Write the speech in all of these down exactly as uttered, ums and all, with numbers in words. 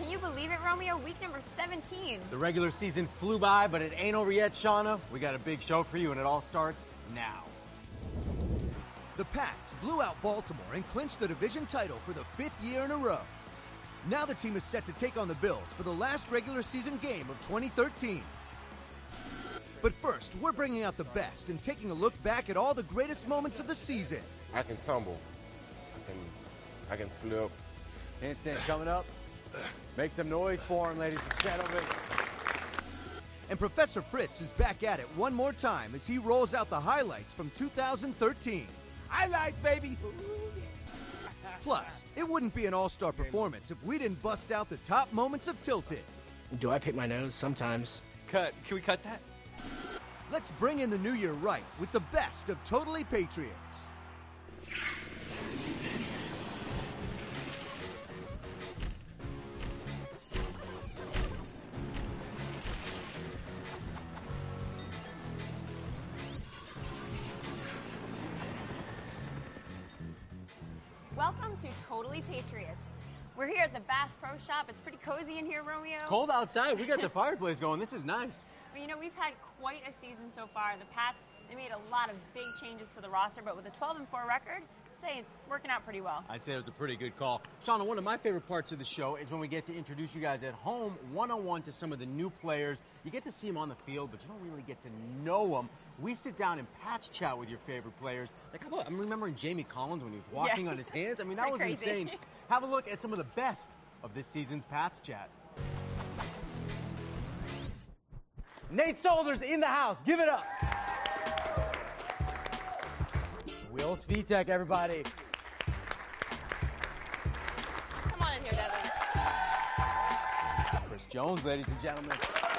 Can you believe it, Romeo? Week number seventeen. The regular season flew by, but it ain't over yet, Shauna. We got a big show for you, and it all starts now. The Pats blew out Baltimore and clinched the division title for the fifth year in a row. Now the team is set to take on the Bills for the last regular season game of twenty thirteen. But first, we're bringing out the best and taking a look back at all the greatest moments of the season. I can tumble. I can, I can flip. Handstand coming up. Make some noise for him, ladies and gentlemen. And Professor Fritz is back at it one more time as he rolls out the highlights from two thousand thirteen. Highlights, baby! Plus, it wouldn't be an all-star performance if we didn't bust out the top moments of Tilted. Do I pick my nose? Sometimes. Cut. Can we cut that? Let's bring in the new year right with the best of Totally Patriots. Welcome to Totally Patriots. We're here at the Bass Pro Shop. It's pretty cozy in here, Romeo. It's cold outside. We got the fireplace going. This is nice. Well, you know, we've had quite a season so far. The Pats, they made a lot of big changes to the roster, but with a twelve and four record, I'd say it's working out pretty well. I'd say it was a pretty good call. Shauna, one of my favorite parts of the show is when we get to introduce you guys at home one-on-one to some of the new players. You get to see them on the field, but you don't really get to know them. We sit down and Pats chat with your favorite players. Like, how about, I'm remembering Jamie Collins when he was walking yeah. on his hands. I mean, that was crazy. insane. Have a look at some of the best of this season's Pats chat. Nate Solder's in the house. Give it up. Will Svitek, everybody. Come on in here, Devin. Chris Jones, ladies and gentlemen.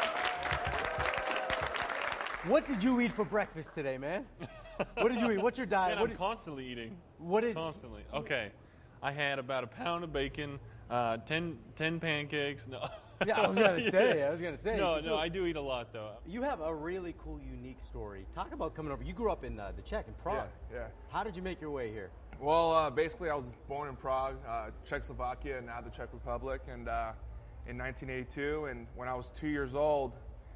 What did you eat for breakfast today, man? What did you eat? What's your diet? Man, what I'm did, constantly eating. What is Constantly. Okay. I had about a pound of bacon, uh, ten, ten pancakes. No. Yeah, I was going to say. I was going to say. No, no, I do eat a lot, though. You have a really cool, unique story. Talk about coming over. You grew up in uh, the Czech, in Prague. Yeah, yeah. How did you make your way here? Well, uh, basically, I was born in Prague, uh, Czechoslovakia, and now the Czech Republic, and uh, in nineteen eighty-two. And when I was two years old,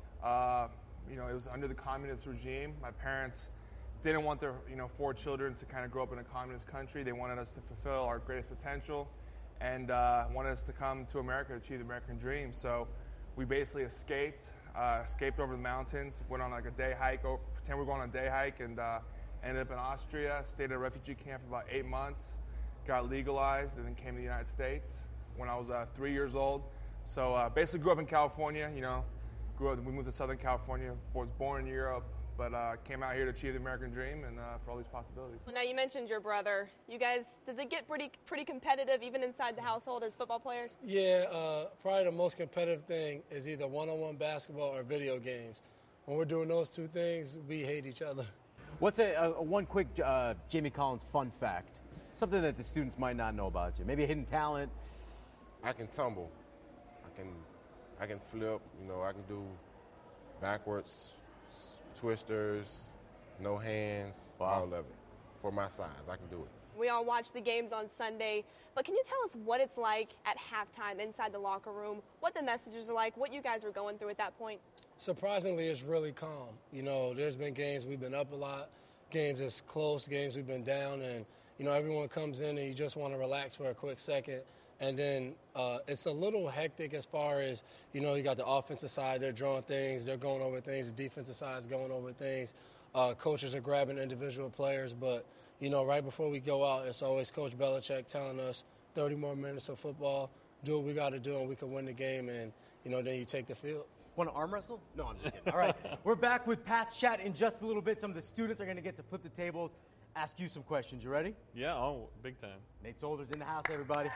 uh, you know, it was under the communist regime. My parents didn't want their, you know, four children to kind of grow up in a communist country. They wanted us to fulfill our greatest potential, and uh, wanted us to come to America to achieve the American dream. So we basically escaped, uh, escaped over the mountains, went on like a day hike, or pretend we were going on a day hike, and uh, ended up in Austria, stayed at a refugee camp for about eight months, got legalized, and then came to the United States when I was uh, three years old. So uh, basically grew up in California, you know, grew up, we moved to Southern California, was born in Europe, but uh, came out here to achieve the American dream and uh, for all these possibilities. Well, now you mentioned your brother. You guys, does it get pretty pretty competitive even inside the household as football players? Yeah, uh, probably the most competitive thing is either one-on-one basketball or video games. When we're doing those two things, we hate each other. What's a, a one quick uh, Jamie Collins fun fact? Something that the students might not know about you. Maybe a hidden talent. I can tumble. I can, I can flip. You know, I can do backwards, twisters, no hands, wow. all of it. For my size, I can do it. We all watch the games on Sunday, but can you tell us what it's like at halftime inside the locker room, what the messages are like, what you guys were going through at that point? Surprisingly, it's really calm. You know, there's been games we've been up a lot, games that's close, games we've been down, and, you know, everyone comes in and you just want to relax for a quick second. And then uh, it's a little hectic as far as, you know, you got the offensive side, they're drawing things, they're going over things, the defensive side is going over things. Uh, coaches are grabbing individual players, but, you know, right before we go out, it's always Coach Belichick telling us thirty more minutes of football, do what we got to do, and we can win the game, and, you know, then you take the field. Want to arm wrestle? No, I'm just kidding. All right, we're back with Pat's chat in just a little bit. Some of the students are going to get to flip the tables, ask you some questions. You ready? Yeah, oh, big time. Nate Solder's in the house, everybody.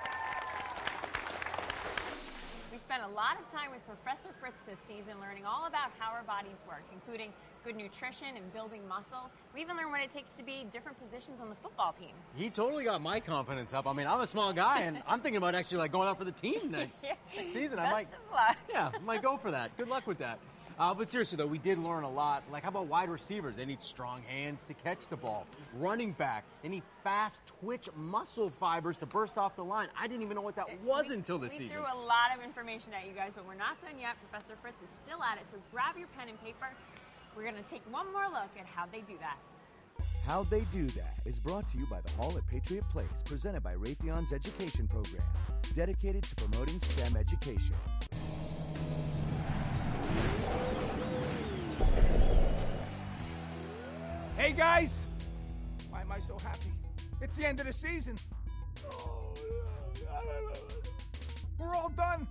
We spent a lot of time with Professor Fritz this season learning all about how our bodies work, including good nutrition and building muscle. We even learned what it takes to be different positions on the football team. He totally got my confidence up. I mean, I'm a small guy, and I'm thinking about actually like going out for the team next, yeah. next season. Best I might, of luck. yeah, I might go for that. Good luck with that. Uh, but seriously, though, we did learn a lot. Like, how about wide receivers? They need strong hands to catch the ball. Running back, they need fast twitch muscle fibers to burst off the line. I didn't even know what that was we, until this we season. We threw a lot of information at you guys, but we're not done yet. Professor Fritz is still at it, so grab your pen and paper. We're going to take one more look at how they do that. How They Do That is brought to you by the Hall at Patriot Place, presented by Raytheon's Education Program, dedicated to promoting STEM education. Hey guys! Why am I so happy? It's the end of the season. We're all done.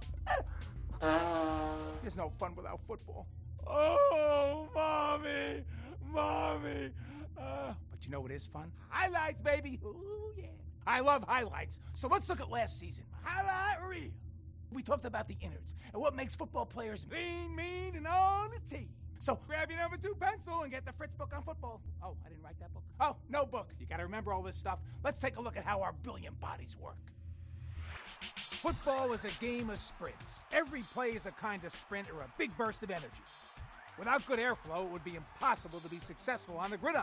There's no fun without football. Oh, Mommy! Mommy! Uh, but you know what is fun? Highlights, baby! Ooh, yeah. I love highlights. So let's look at last season. Highlight reel. We talked about the innards and what makes football players mean, mean, and on the team. So grab your number two pencil and get the Fritz book on football. Oh, I didn't write that book. Oh, no book. You got to remember all this stuff. Let's take a look at how our brilliant bodies work. Football is a game of sprints. Every play is a kind of sprint or a big burst of energy. Without good airflow, it would be impossible to be successful on the gridiron.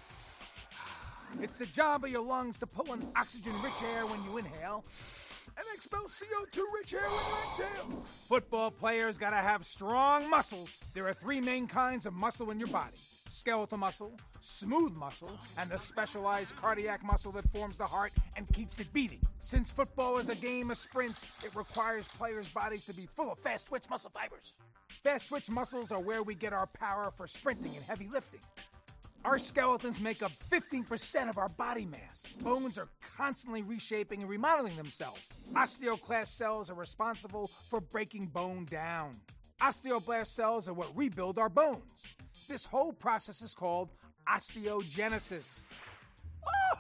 It's the job of your lungs to pull in oxygen-rich air when you inhale and expel C O two rich air when you exhale. Football players gotta have strong muscles. There are three main kinds of muscle in your body: skeletal muscle, smooth muscle, and the specialized cardiac muscle that forms the heart and keeps it beating. Since football is a game of sprints, it requires players' bodies to be full of fast-twitch muscle fibers. Fast-twitch muscles are where we get our power for sprinting and heavy lifting. Our skeletons make up fifteen percent of our body mass. Bones are constantly reshaping and remodeling themselves. Osteoclast cells are responsible for breaking bone down. Osteoblast cells are what rebuild our bones. This whole process is called osteogenesis. Oh,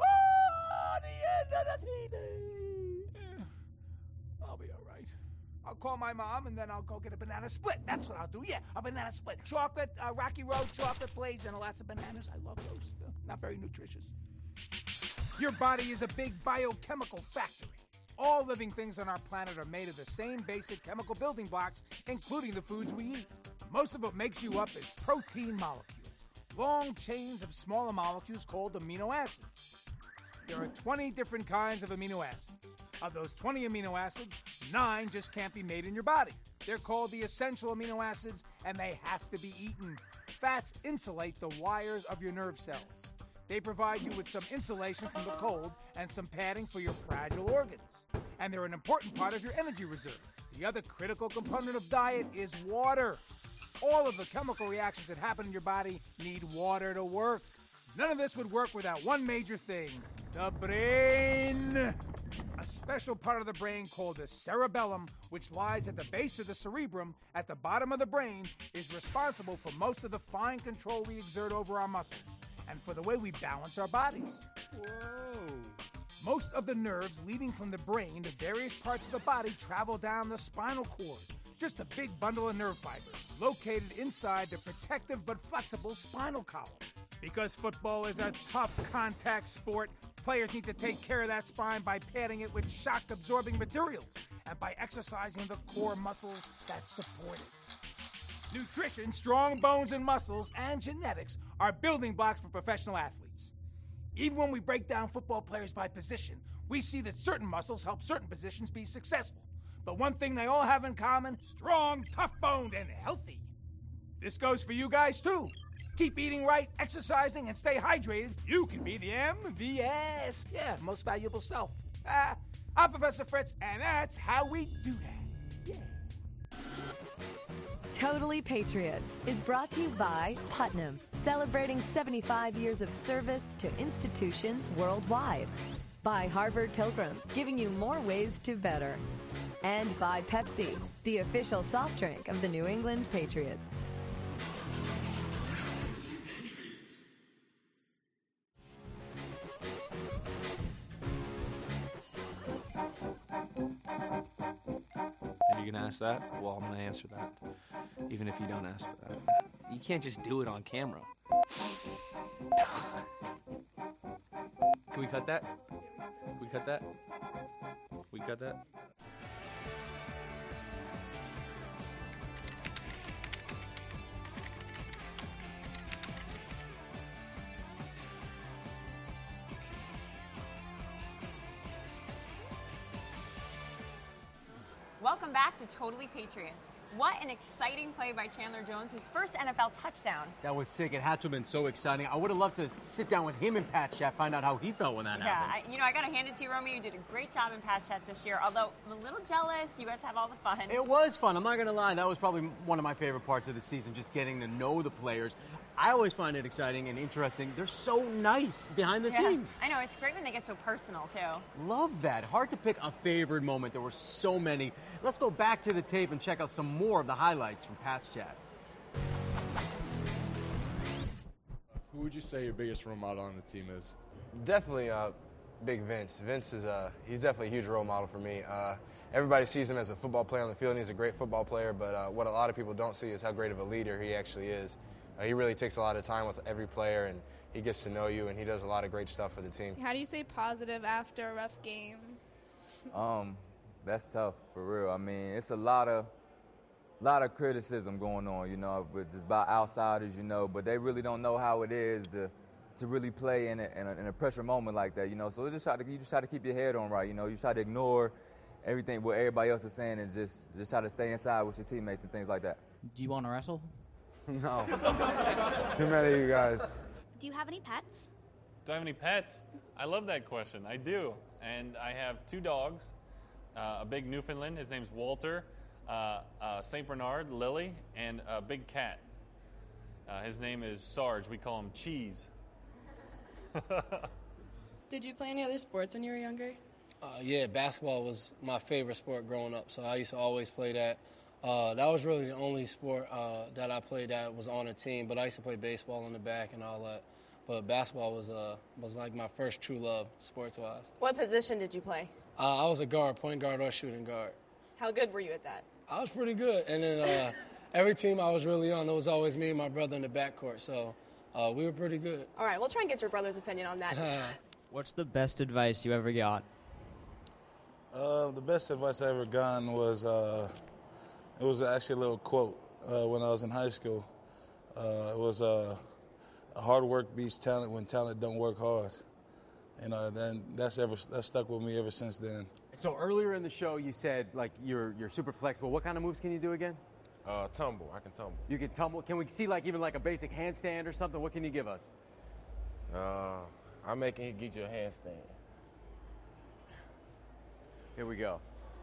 oh, the end of the season. I'll be all right. I'll call my mom, and then I'll go get a banana split. That's what I'll do. Yeah, a banana split. Chocolate, uh, Rocky Road, chocolate glaze, and lots of bananas. I love those. Uh, not very nutritious. Your body is a big biochemical factory. All living things on our planet are made of the same basic chemical building blocks, including the foods we eat. Most of what makes you up is protein molecules, long chains of smaller molecules called amino acids. There are twenty different kinds of amino acids. Of those twenty amino acids, nine just can't be made in your body. They're called the essential amino acids, and they have to be eaten. Fats insulate the wires of your nerve cells. They provide you with some insulation from the cold and some padding for your fragile organs. And they're an important part of your energy reserve. The other critical component of diet is water. All of the chemical reactions that happen in your body need water to work. None of this would work without one major thing: the brain. A special part of the brain called the cerebellum, which lies at the base of the cerebrum at the bottom of the brain, is responsible for most of the fine control we exert over our muscles and for the way we balance our bodies. Whoa. Most of the nerves leading from the brain to various parts of the body travel down the spinal cord, just a big bundle of nerve fibers located inside the protective but flexible spinal column. Because football is a tough contact sport, players need to take care of that spine by padding it with shock-absorbing materials and by exercising the core muscles that support it. Nutrition, strong bones and muscles, and genetics are building blocks for professional athletes. Even when we break down football players by position, we see that certain muscles help certain positions be successful. But one thing they all have in common: strong, tough-boned, and healthy. This goes for you guys, too. Keep eating right, exercising, and stay hydrated. You can be the M V S. Yeah, most valuable self. Ah, I'm Professor Fritz, and that's how we do that. Yeah. Totally Patriots is brought to you by Putnam, celebrating seventy-five years of service to institutions worldwide. By Harvard Pilgrim, giving you more ways to better. And by Pepsi, the official soft drink of the New England Patriots. Are you going to ask that? Well, I'm going to answer that, even if you don't ask that. You can't just do it on camera. Can we cut that? Can we cut that? We cut that? Welcome back to Totally Patriots. What an exciting play by Chandler Jones, his first N F L touchdown. That was sick. It had to have been so exciting. I would have loved to sit down with him in Pat Chat, find out how he felt when that yeah, happened. I, you know, I got to hand it to you, Romeo. You did a great job in Pat Chat this year, although I'm a little jealous. You got to have all the fun. It was fun. I'm not going to lie. That was probably one of my favorite parts of the season, just getting to know the players. I always find it exciting and interesting. They're so nice behind the yeah, scenes. I know. It's great when they get so personal, too. Love that. Hard to pick a favorite moment. There were so many. Let's go back to the tape and check out some more of the highlights from Pat's Chat. Who would you say your biggest role model on the team is? Definitely uh, Big Vince. Vince is uh, he's definitely a huge role model for me. Uh, everybody sees him as a football player on the field, and he's a great football player, but uh, what a lot of people don't see is how great of a leader he actually is. Uh, he really takes a lot of time with every player, and he gets to know you, and he does a lot of great stuff for the team. How do you stay positive after a rough game? Um, that's tough, for real. I mean, it's a lot of lot of criticism going on, you know, with just by outsiders, you know, but they really don't know how it is to to really play in a, in a, in a pressure moment like that, you know. So just try to, you just try to keep your head on right, you know. You try to ignore everything what everybody else is saying and just, just try to stay inside with your teammates and things like that. Do you want to wrestle? No. Too many of you guys. Do you have any pets? Do I have any pets? I love that question. I do. And I have two dogs, uh, a big Newfoundland. His name's Walter, uh, uh, Saint Bernard, Lily, and a big cat. Uh, his name is Sarge. We call him Cheese. Did you play any other sports when you were younger? Uh, yeah, basketball was my favorite sport growing up, so I used to always play that. Uh, that was really the only sport uh, that I played that was on a team, but I used to play baseball in the back and all that. But basketball was uh, was like my first true love, sports-wise. What position did you play? Uh, I was a guard, point guard or shooting guard. How good were you at that? I was pretty good. And then uh, every team I was really on, it was always me and my brother in the backcourt, so uh, we were pretty good. All right, we'll try and get your brother's opinion on that. What's the best advice you ever got? Uh, the best advice I ever gotten was, uh, it was actually a little quote uh, when I was in high school. Uh, it was, uh, hard work beats talent when talent don't work hard. And uh, then that's ever that's stuck with me ever since then. So earlier in the show, you said, like, you're you're super flexible. What kind of moves can you do again? Uh, tumble. I can tumble. You can tumble. Can we see, like, even like a basic handstand or something? What can you give us? Uh, I'm making him get you a handstand. Here we go.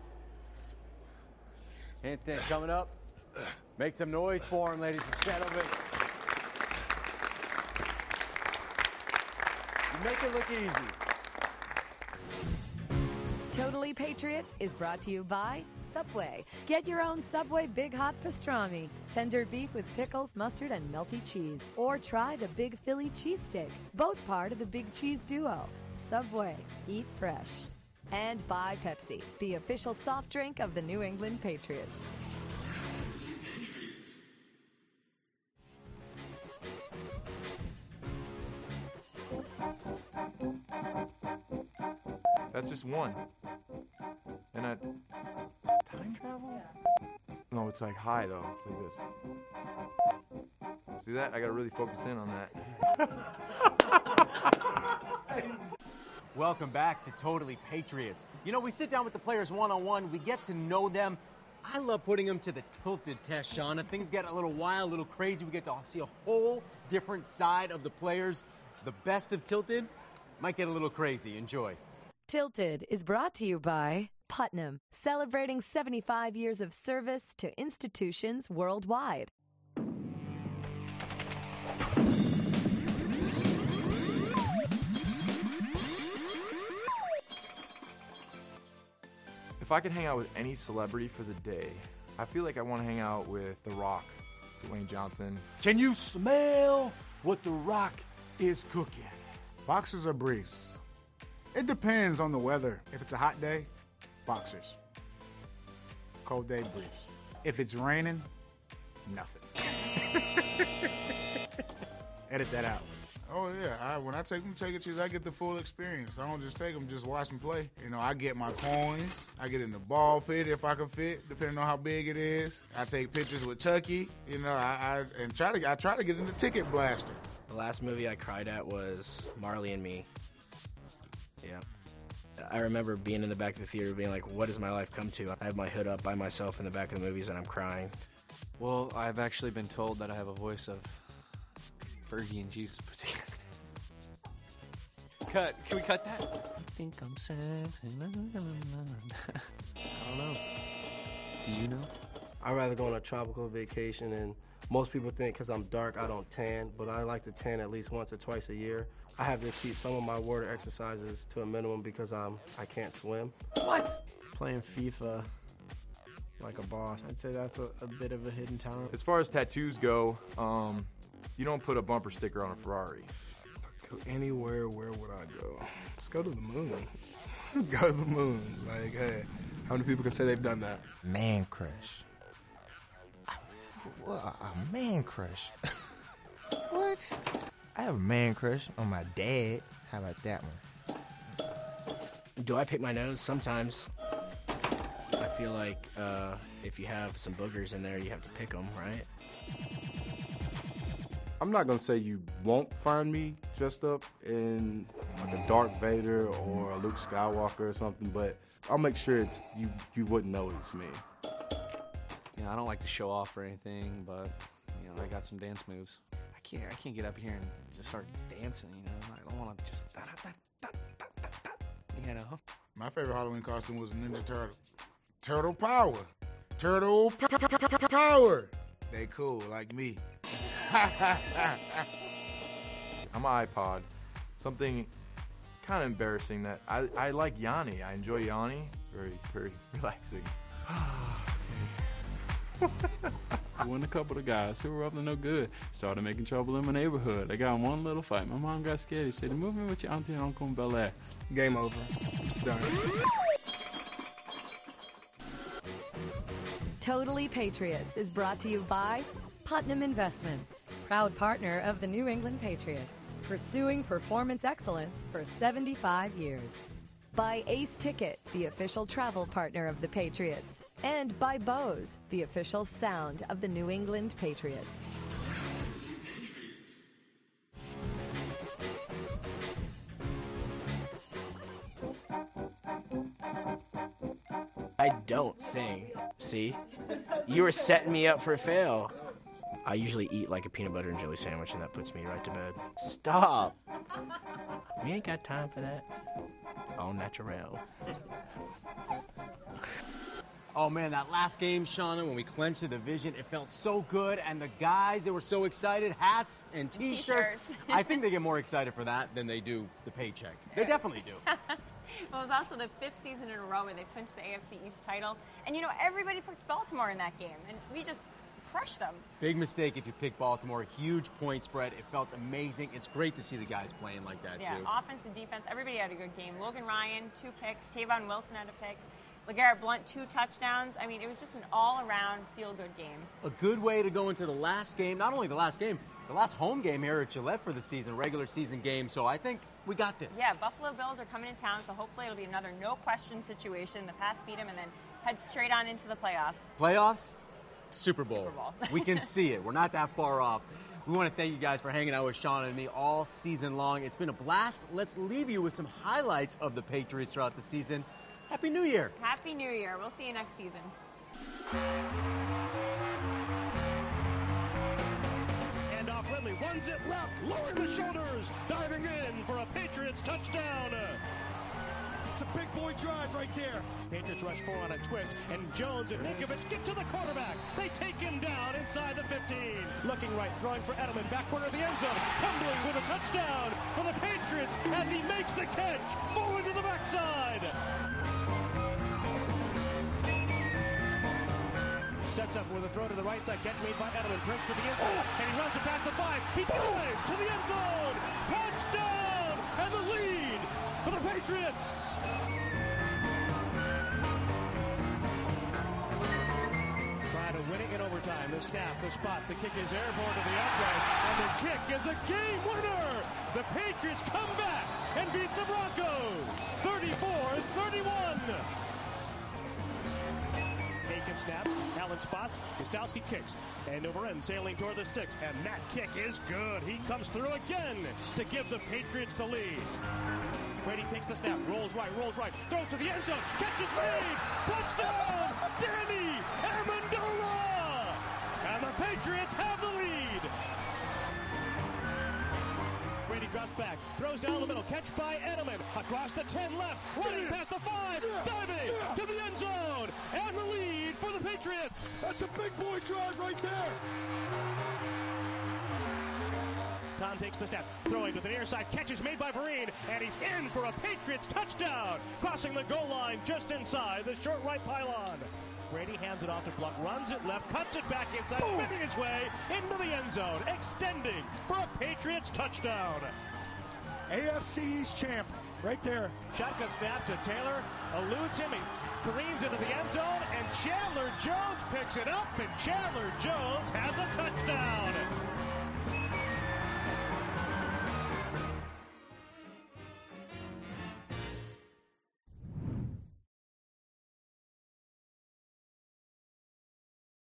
Handstand coming up. Make some noise for him, ladies and gentlemen. You make it look easy. Totally Patriots is brought to you by Subway. Get your own Subway Big Hot Pastrami. Tender beef with pickles, mustard, and melty cheese. Or try the Big Philly Cheesesteak. Both part of the Big Cheese Duo. Subway. Eat fresh. And by Pepsi, the official soft drink of the New England Patriots. That's just one. And I... Time travel? No, it's like high, though. It's like this. See that? I gotta really focus in on that. Welcome back to Totally Patriots. You know, we sit down with the players one-on-one. We get to know them. I love putting them to the tilted test, Shauna. Things get a little wild, a little crazy. We get to see a whole different side of the players. The best of Tilted might get a little crazy. Enjoy. Tilted is brought to you by Putnam, celebrating seventy-five years of service to institutions worldwide. If I could hang out with any celebrity for the day, I feel like I want to hang out with The Rock, Dwayne Johnson. Can you smell what The Rock is cooking? Boxers or briefs? It depends on the weather. If it's a hot day, boxers. Cold day, briefs. If it's raining, nothing. Edit that out. Oh, yeah. I, when I take them take a cheese, I get the full experience. I don't just take them, just watch them play. You know, I get my coins. I get in the ball pit if I can fit, depending on how big it is. I take pictures with Chucky, you know, I, I and try to I try to get in the ticket blaster. The last movie I cried at was Marley and Me. Yeah. I remember being in the back of the theater being like, what does my life come to? I have my hood up by myself in the back of the movies and I'm crying. Well, I've actually been told that I have a voice of Fergie and Jesus. Cut. Can we cut that? I think I'm sad. I don't know. Do you know? I'd rather go on a tropical vacation, and most people think because I'm dark I don't tan, but I like to tan at least once or twice a year. I have to keep some of my water exercises to a minimum because I'm, I can't swim. What? Playing FIFA like a boss. I'd say that's a, a bit of a hidden talent. As far as tattoos go, um, you don't put a bumper sticker on a Ferrari. Go anywhere, where would I go? Let's go to the moon. Go to the moon. Like, hey, how many people can say they've done that? Man crush. What a man crush. What? I have a man crush on my dad. How about that one? Do I pick my nose? Sometimes. I feel like uh, if you have some boogers in there, you have to pick them, right? I'm not gonna say you won't find me dressed up in like a Darth Vader or a Luke Skywalker or something, but I'll make sure it's you. You wouldn't know it's me. Yeah, I don't like to show off or anything, but you know, I got some dance moves. I can't, I can't get up here and just start dancing. You know, I don't want to just, da, da, da, da, da, da, you know. My favorite Halloween costume was Ninja Turtle. Turtle Power. Turtle p- p- p- Power. They cool like me. On my iPod, something kind of embarrassing that I, I like Yanni. I enjoy Yanni. Very, very relaxing. When a couple of guys who were up to no good started making trouble in my neighborhood. I got in one little fight. My mom got scared. He said, "Move in with your auntie and uncle in Bel Air." Game over. It's done. Totally Patriots is brought to you by Putnam Investments, proud partner of the New England Patriots, pursuing performance excellence for seventy-five years. By Ace Ticket, the official travel partner of the Patriots. And by Bose, the official sound of the New England Patriots. I don't sing. See? You were setting me up for a fail. I usually eat like a peanut butter and jelly sandwich, and that puts me right to bed. Stop. We ain't got time for that. It's all natural. Oh, man, that last game, Shauna, when we clinched the division, it felt so good. And the guys, they were so excited. Hats and T-shirts. T-shirts. I think they get more excited for that than they do the paycheck. They definitely do. Well, it was also the fifth season in a row where they clinched the A F C East title. And, you know, everybody picked Baltimore in that game. And we just crushed them. Big mistake if you pick Baltimore. Huge point spread. It felt amazing. It's great to see the guys playing like that, yeah, too. Yeah, offense and defense. Everybody had a good game. Logan Ryan, two picks. Tavon Wilson had a pick. LeGarrette Blount, two touchdowns. I mean, it was just an all-around feel-good game. A good way to go into the last game, not only the last game, the last home game here at Gillette for the season, regular season game. So I think we got this. Yeah, Buffalo Bills are coming to town, so hopefully it'll be another no-question situation. The Pats beat them and then head straight on into the playoffs. Playoffs? Super Bowl. Super Bowl. We can see it. We're not that far off. We want to thank you guys for hanging out with Shauna and me all season long. It's been a blast. Let's leave you with some highlights of the Patriots throughout the season. Happy New Year. Happy New Year. We'll see you next season. And off Ridley, runs it left, lowering the shoulders, diving in for a Patriots touchdown. It's a big boy drive right there. Patriots rush four on a twist, and Jones and Ninkovich get to the quarterback. They take him down inside the fifteen. Looking right, throwing for Edelman, back corner of the end zone, tumbling with a touchdown for the Patriots as he makes the catch, full into the backside. Sets up with a throw to the right side, catch made by Edelman, breaks to the end zone, and he runs it past the five. He dives to the end zone, touchdown, and the lead for the Patriots. Try to win it in overtime. The snap, the spot, the kick is airborne to the upright, and the kick is a game winner. The Patriots come back and beat the Broncos, thirty-four thirty-one. Taken Shotgun snaps. Allen spots. Gostowski kicks. And over end sailing toward the sticks. And that kick is good. He comes through again to give the Patriots the lead. Brady takes the snap. Rolls right. Rolls right. Throws to the end zone. Catches made. Touchdown. Danny Amendola. And the Patriots have the lead. Brady drops back, throws down the middle, catch by Edelman, across the ten left, running past the five, diving to the end zone, and the lead for the Patriots. That's a big boy drive right there. Tom takes the snap, throwing to the near side, catches made by Vereen, and he's in for a Patriots touchdown, crossing the goal line just inside the short right pylon. Brady hands it off to Blunt, runs it left, cuts it back inside, spinning his way into the end zone, extending for a Patriots touchdown. A F C East champ, right there. Shotgun snap to Taylor, eludes him, he careens into the end zone, and Chandler Jones picks it up, and Chandler Jones has a touchdown.